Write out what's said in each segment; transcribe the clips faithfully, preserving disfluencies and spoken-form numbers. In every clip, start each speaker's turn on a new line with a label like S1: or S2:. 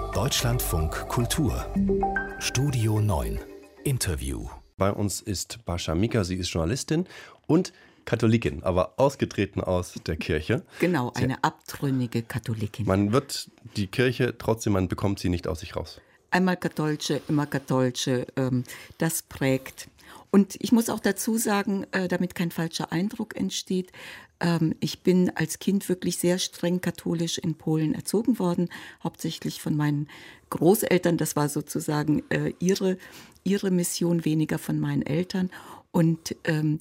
S1: Deutschlandfunk Kultur Studio neun Interview.
S2: Bei uns ist Bascha Mika, sie ist Journalistin und Katholikin, aber ausgetreten aus der Kirche.
S3: Genau, eine sie, abtrünnige Katholikin.
S2: Man wird die Kirche, trotzdem man bekommt sie nicht aus sich raus.
S3: Einmal Katholische, immer Katholische, ähm, das prägt. Und ich muss auch dazu sagen, äh, damit kein falscher Eindruck entsteht, ähm, ich bin als Kind wirklich sehr streng katholisch in Polen erzogen worden, hauptsächlich von meinen Großeltern. Das war sozusagen äh, ihre, ihre Mission, weniger von meinen Eltern. Und ähm,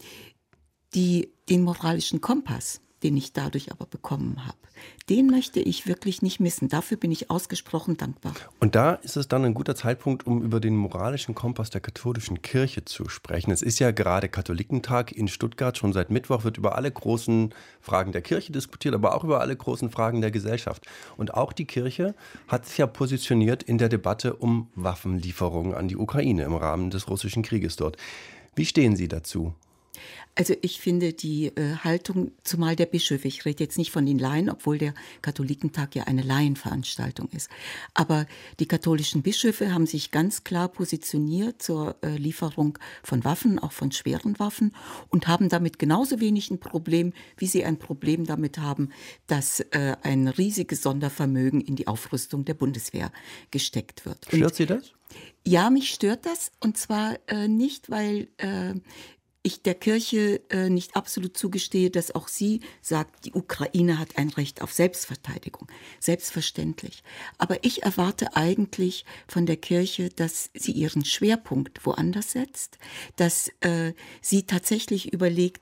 S3: die, den moralischen Kompass, den ich dadurch aber bekommen habe, den möchte ich wirklich nicht missen. Dafür bin ich ausgesprochen dankbar.
S2: Und da ist es dann ein guter Zeitpunkt, um über den moralischen Kompass der katholischen Kirche zu sprechen. Es ist ja gerade Katholikentag in Stuttgart. Schon seit Mittwoch wird über alle großen Fragen der Kirche diskutiert, aber auch über alle großen Fragen der Gesellschaft. Und auch die Kirche hat sich ja positioniert in der Debatte um Waffenlieferungen an die Ukraine im Rahmen des russischen Krieges dort. Wie stehen Sie dazu?
S3: Also ich finde die äh, Haltung, zumal der Bischöfe, ich rede jetzt nicht von den Laien, obwohl der Katholikentag ja eine Laienveranstaltung ist, aber die katholischen Bischöfe haben sich ganz klar positioniert zur äh, Lieferung von Waffen, auch von schweren Waffen, und haben damit genauso wenig ein Problem, wie sie ein Problem damit haben, dass äh, ein riesiges Sondervermögen in die Aufrüstung der Bundeswehr gesteckt wird.
S2: Stört und, Sie das?
S3: Ja, mich stört das, und zwar äh, nicht, weil äh, ich der Kirche äh, nicht absolut zugestehe, dass auch sie sagt, die Ukraine hat ein Recht auf Selbstverteidigung. Selbstverständlich. Aber ich erwarte eigentlich von der Kirche, dass sie ihren Schwerpunkt woanders setzt, dass äh, sie tatsächlich überlegt,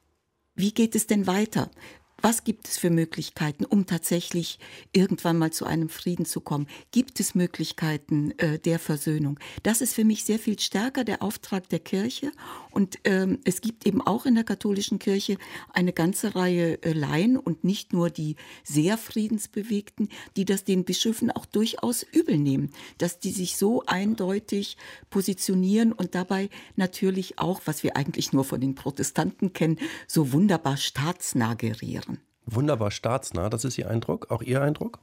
S3: wie geht es denn weiter? Was gibt es für Möglichkeiten, um tatsächlich irgendwann mal zu einem Frieden zu kommen? Gibt es Möglichkeiten äh, der Versöhnung? Das ist für mich sehr viel stärker der Auftrag der Kirche. Und ähm, es gibt eben auch in der katholischen Kirche eine ganze Reihe äh, Laien und nicht nur die sehr friedensbewegten, die das den Bischöfen auch durchaus übel nehmen, dass die sich so eindeutig positionieren und dabei natürlich auch, was wir eigentlich nur von den Protestanten kennen, so wunderbar staatsnah gerieren.
S2: Wunderbar staatsnah, das ist Ihr Eindruck, auch Ihr Eindruck?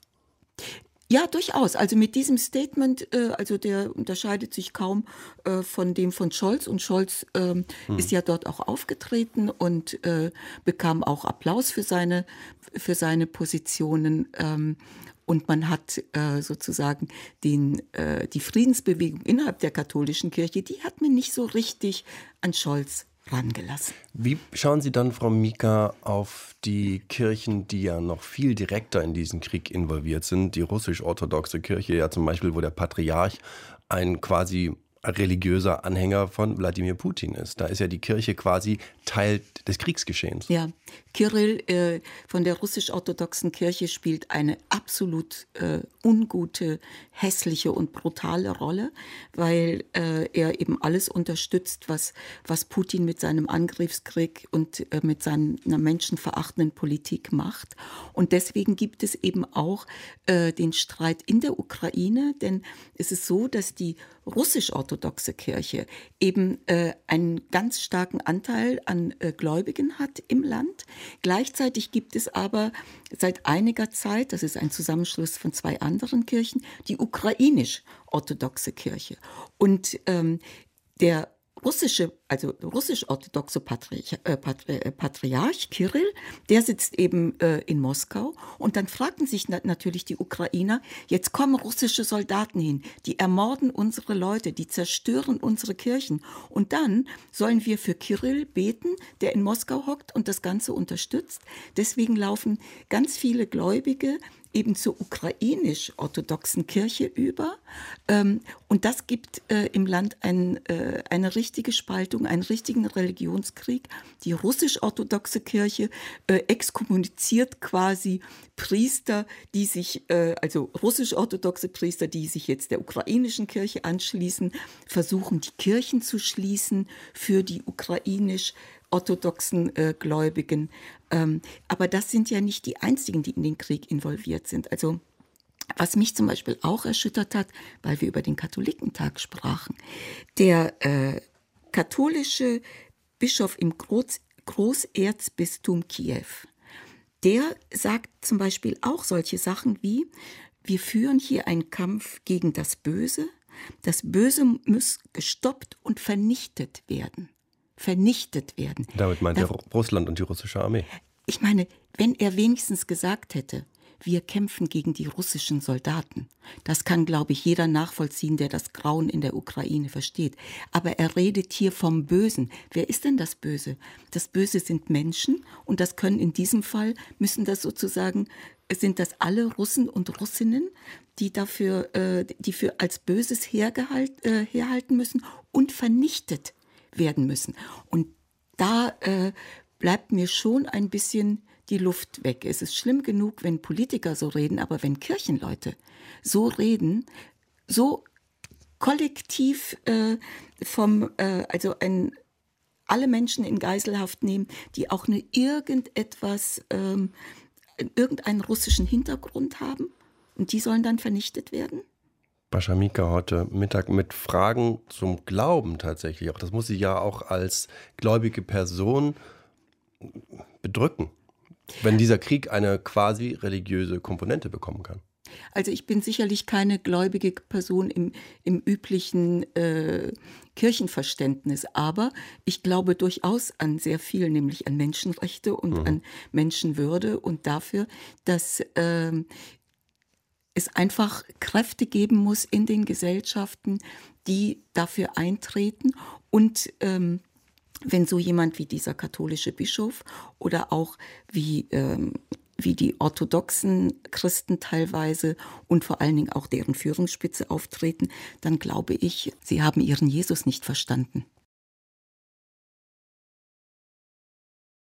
S3: Ja, durchaus. Also mit diesem Statement, äh, also der unterscheidet sich kaum äh, von dem von Scholz. Und Scholz ähm, hm. ist ja dort auch aufgetreten und äh, bekam auch Applaus für seine, für seine Positionen. Ähm, und man hat äh, sozusagen den, äh, die Friedensbewegung innerhalb der katholischen Kirche, die hat mir nicht so richtig an Scholz rangelassen.
S2: Wie schauen Sie dann, Frau Mika, auf die Kirchen, die ja noch viel direkter in diesen Krieg involviert sind? Die russisch-orthodoxe Kirche ja zum Beispiel, wo der Patriarch ein quasi religiöser Anhänger von Wladimir Putin ist. Da ist ja die Kirche quasi Teil des Kriegsgeschehens.
S3: Ja, Kyrill äh, von der russisch-orthodoxen Kirche spielt eine absolut äh, ungute, hässliche und brutale Rolle, weil äh, er eben alles unterstützt, was, was Putin mit seinem Angriffskrieg und äh, mit seiner menschenverachtenden Politik macht. Und deswegen gibt es eben auch äh, den Streit in der Ukraine, denn es ist so, dass die russisch-orthodoxe Kirche eben äh, einen ganz starken Anteil an äh, Gläubigen hat im Land. Gleichzeitig gibt es aber seit einiger Zeit, das ist ein Zusammenschluss von zwei anderen Kirchen, die ukrainisch-orthodoxe Kirche. Und ähm, der russische, also russisch-orthodoxe Patriarch, äh, Patriarch Kyrill, der sitzt eben äh, in Moskau, und dann fragten sich na- natürlich die Ukrainer, jetzt kommen russische Soldaten hin, die ermorden unsere Leute, die zerstören unsere Kirchen, und dann sollen wir für Kyrill beten, der in Moskau hockt und das Ganze unterstützt. Deswegen laufen ganz viele Gläubige eben zur ukrainisch-orthodoxen Kirche über. Ähm, und das gibt äh, im Land ein, äh, eine richtige Spaltung, einen richtigen Religionskrieg. Die russisch-orthodoxe Kirche äh, exkommuniziert quasi Priester, die sich, äh, also russisch-orthodoxe Priester, die sich jetzt der ukrainischen Kirche anschließen, versuchen die Kirchen zu schließen für die ukrainisch orthodoxen äh, Gläubigen. Ähm, aber das sind ja nicht die einzigen, die in den Krieg involviert sind. Also was mich zum Beispiel auch erschüttert hat, weil wir über den Katholikentag sprachen, der äh, katholische Bischof im Groß, Großerzbistum Kiew, der sagt zum Beispiel auch solche Sachen wie, wir führen hier einen Kampf gegen das Böse. Das Böse muss gestoppt und vernichtet werden. Vernichtet werden.
S2: Damit meint er
S3: Da-
S2: Russland und die russische Armee.
S3: Ich meine, wenn er wenigstens gesagt hätte, wir kämpfen gegen die russischen Soldaten. Das kann, glaube ich, jeder nachvollziehen, der das Grauen in der Ukraine versteht. Aber er redet hier vom Bösen. Wer ist denn das Böse? Das Böse sind Menschen und das können in diesem Fall, müssen das sozusagen, sind das alle Russen und Russinnen, die dafür, äh, die für als Böses hergehalt, äh, herhalten müssen und vernichtet werden müssen. Und da äh, bleibt mir schon ein bisschen die Luft weg. Es ist schlimm genug, wenn Politiker so reden, aber wenn Kirchenleute so reden, so kollektiv äh, vom, äh, also ein, alle Menschen in Geiselhaft nehmen, die auch eine irgendetwas, ähm, irgendeinen russischen Hintergrund haben und die sollen dann vernichtet werden?
S2: Bascha Mika heute Mittag mit Fragen zum Glauben tatsächlich. Auch das muss sie ja auch als gläubige Person bedrücken, wenn dieser Krieg eine quasi religiöse Komponente bekommen kann.
S3: Also ich bin sicherlich keine gläubige Person im, im üblichen äh, Kirchenverständnis, aber ich glaube durchaus an sehr viel, nämlich an Menschenrechte und mhm. an Menschenwürde und dafür, dass äh, es einfach Kräfte geben muss in den Gesellschaften, die dafür eintreten und ähm, wenn so jemand wie dieser katholische Bischof oder auch wie, ähm, wie die orthodoxen Christen teilweise und vor allen Dingen auch deren Führungsspitze auftreten, dann glaube ich, sie haben ihren Jesus nicht verstanden.